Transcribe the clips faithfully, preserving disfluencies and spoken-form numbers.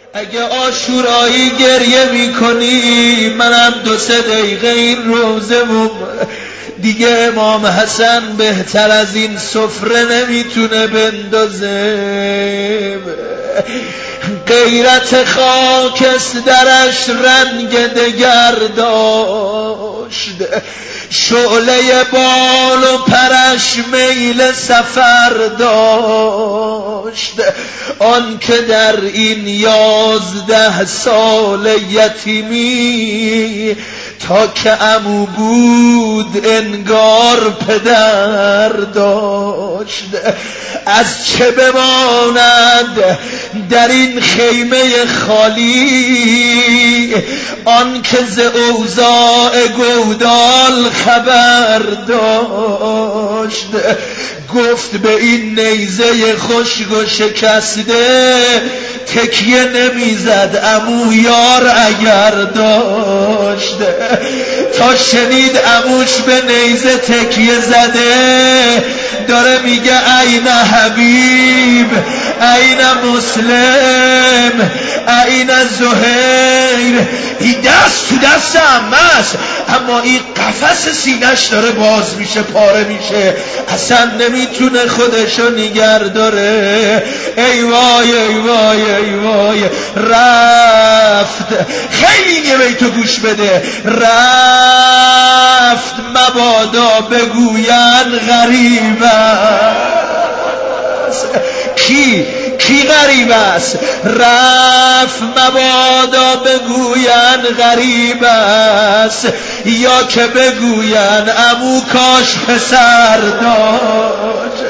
اگه آشورایی گریه میکنی منم دو سه دقیقه این روزه دیگه امام حسن بهتر از این سفره نمیتونه بندازه. غیرت خاکسترش رنگ دگر داشت، شعله بال و پرش میل سفر داشت. آن که در این یازده سال یتیمی تا که عمو بود انگار پدر داشت. از چه بماند در این خیمه خالی آن که ز اوضاع گودال خبر داشت. گفت به این نیزه خشک و شکسته تکیه نمیزد عمو یار اگر داشت. تا شنید عموش به نیزه تکیه زده داره میگه این حبیب، این مسلم، این زهیر. این دست تو دست عمه است، اما این قفس سینش داره باز میشه، پاره میشه، اصلا نمیتونه خودشو نگر داره. ای وای ای وای ای وای. رفت، خیلی یه بیتو گوش بده، رفت مبادا بگوین غریب است. کی کی غریب است؟ رفت مبادا بگوین غریب است، یا که بگوین عمو کاش پسر داشت.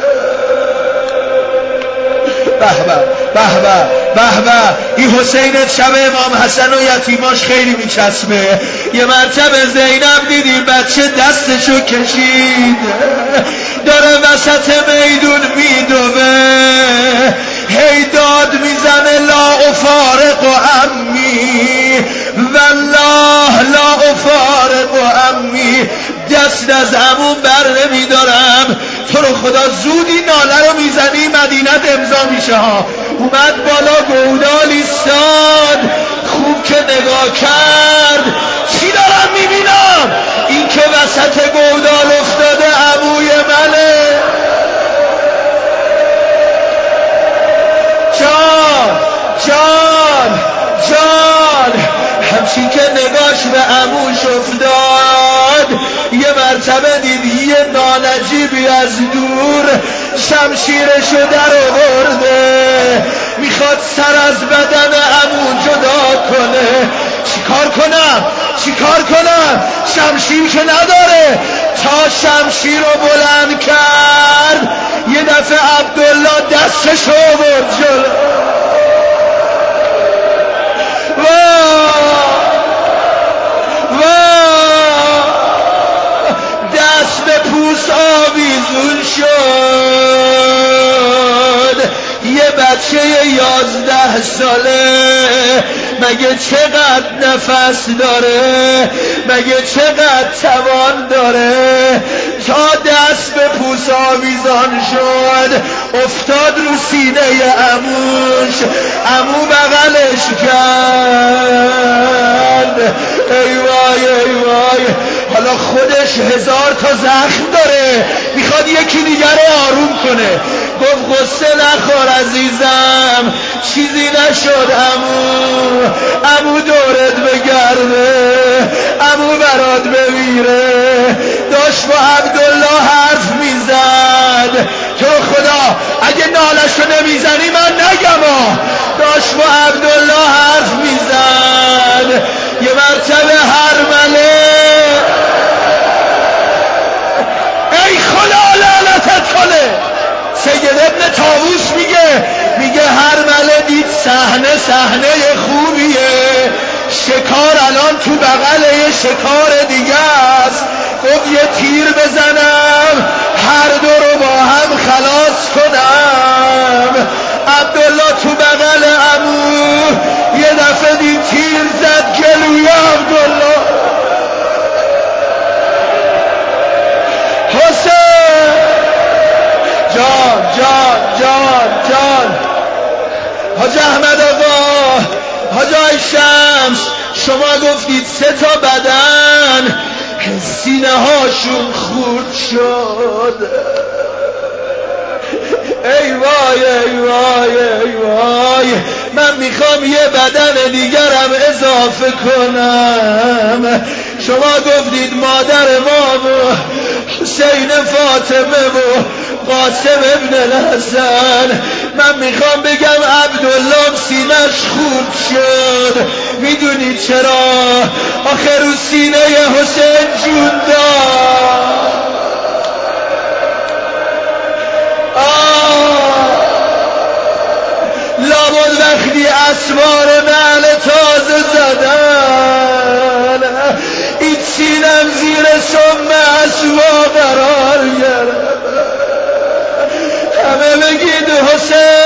به به به به به به. این حسین شب امام حسن و یتیماش خیلی میچسبه. یه مرتبه زینب دیدی بچه دستشو کشید داره وسط میدون میدوه، هی داد میزنه لا افارق و امی والله لا افارق و امی. دست از عموم بر نمیدارم، تو رو خدا زودی ناله رو میزنی مدینت امضا میشه ها. اومد بالا گودال ایستاد، خوب که نگاه کرد چی دارم میبینم؟ این که وسط گودال افتاده عموی منه. جان جان جان. همچین که نگاش به عموش افتاد یه مرتبه دید یه نانجیبی از دور شمشیرشو در آورده میخواد سر از بدن عمو جدا کنه. چیکار کنم چیکار کنم؟ شمشیر که نداره. تا شمشیر رو بلند کرد یه دفعه عبدالله دستشو آورد جلو. دست به پوست آویزون شد. یه بچه یازده ساله مگه چقدر نفس داره، مگه چقدر توان داره؟ تا دست به پوست آویزان شد افتاد رو سینه عموش، عمو بغلش کرد. ای وای ای وای. حالا خودش هزار تا زخم داره، میخواد یکی دیگر رو آروم کنه. گفت غصه نخور عزیزم، چیزی نشد عمو، عمو دورت بگرده، عمو برات بمیره. داشت با عبدالله حرف میزد. تو خدا اگه نالشو نمیزنی من نگم ها. داشت با عبدالله حرف میزد. یه مرتبه هرمله، ای خدا لعنتت کنه، سید ابن طاووس میگه میگه هرمله دید صحنه صحنه خوبیه، شکار الان تو بغل یه شکار دیگه است. گفت یه تیر بزنم هر دو رو با هم خلاص کنم. عبدالله تو بغل عمو یه دفعه دید تیر زد گلوی عبدالله. حسین جان جان جان جان. حاج احمد آقا شما گفتید سه تا بدن سینه هاشون خورد شد. ای وای ای وای ای وای، من میخوام یه بدن دیگرم اضافه کنم. شما گفتید مادر ما و حسین فاطمه و قاسم ابن الحسن، من میخوام بگم عبدالله سینه‌اش خورد شد. میدونی چرا؟ آخه رو سینه حسین جون داد. لابد وقتی اسوار نعل تازه زدن این سینم زیر سم اسوا قرار گرفت. همه بگید حسین